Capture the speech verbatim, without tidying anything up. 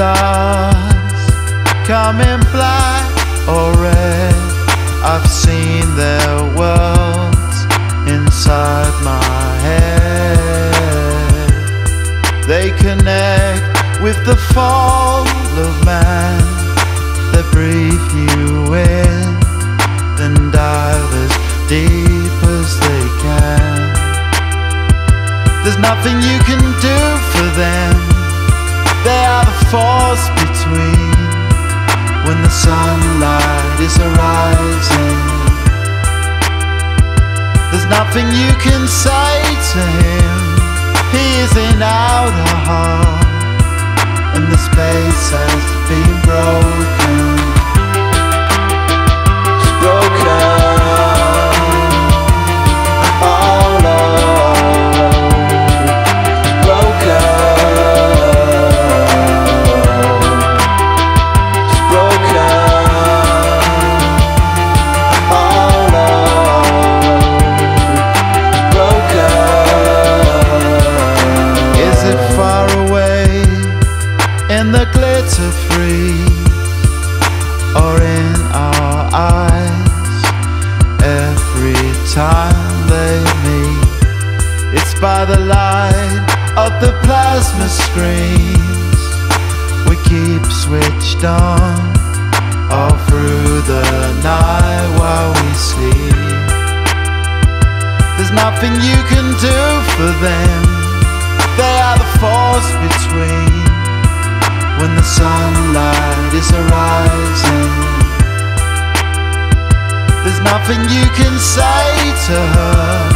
stars come in black or red. I've seen their worlds inside my head. They connect with the fall of man. They breathe you in, then dive as deep as they can. There's nothing you can do for them. They are the force between when the sunlight is arising. There's nothing you can say to him. He is in outer heart, and the space has been broken. It's broken. All over. Broken. It's broken. All over. Broken. Is it far away in the glitter free, or in our eyes every time they meet? It's by the light of the plasma screens we keep switched on all through the night while we sleep. There's nothing you can do for them. They are the force between when the sunlight is arising. There's nothing you can say to her.